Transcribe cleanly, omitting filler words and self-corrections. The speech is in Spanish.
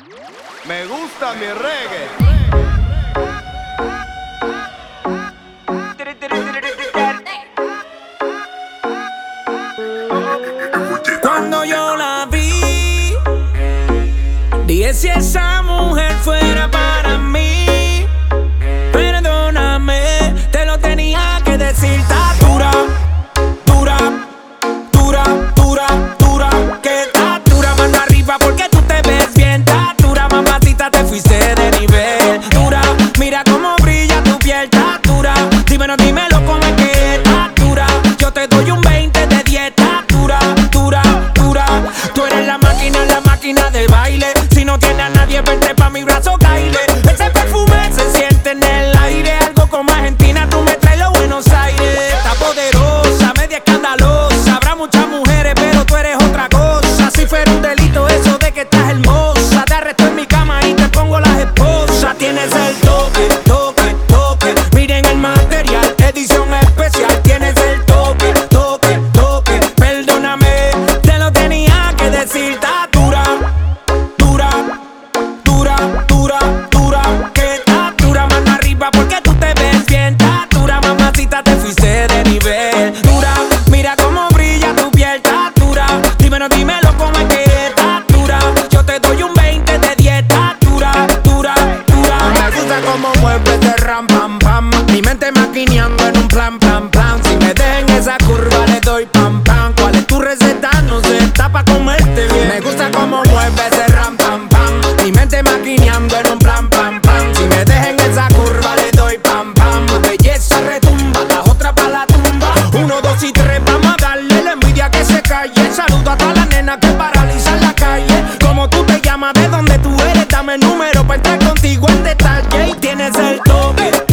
Me gusta mi reggae. Cuando yo la vi, dije si esa mujer fuera para mí. Perdóname, te lo tenía que decir. Está dura, dura, dura, dura, dura. Que está dura, mano arriba porque tú te ves bien. Está dura, mamacita, te fuiste de nivel. Dura, mira cómo brilla tu piel. Está dura, dímelo cómo es que está dura. Yo te doy un 20 de 10. Está dura, dura, dura. Tú eres la máquina de baile. Si no tiene a nadie, vente pa' mi brazo, caile. Ese perfume se siente en el aire. Algo como Argentina, tú me traes los Buenos Aires. Está poderosa, media escandalosa. Habrá muchas mujeres, pero tú eres otra cosa. Si fuera un delito eso de que estás hermosa, te arresto en mi cama y te pongo las esposas. Tienes el toque, toque, toque. Miren el material, edición especial. Tienes el toque, toque, toque. Perdóname, te lo tenía que decir. Está dura, dura, dura, dura, dura. Que está dura, mano arriba porque tú te ves bien. Está dura, mamacita, te fuiste de nivel. Dura, mira cómo brilla tu piel. Está dura, dímelo cómo es que está dura. Yo te doy un 20 de 10. Está dura, dura, dura. Me gusta cómo mueves de ram, pam, pam. Mi mente maquineando en un plan, plan, plan. Si me dejen esa curva le doy pam, pam. ¿Cuál es tu receta? No sé, está pa' comerte bien. Me gusta cómo mueves de ram, pam, pam. Mi mente maquineando en un plan, pam, pam. Si me dejen esa curva le doy pam, pam. Belleza retumba, la otra pa' la tumba. 1, 2 y 3, vamos a darle la envidia que se calle. Saludo a todas las nenas que paralizan la calle. ¿Cómo tú te llamas? ¿De dónde tú eres? Dame el número pa' entrar contigo en detalle. Y tienes el toque,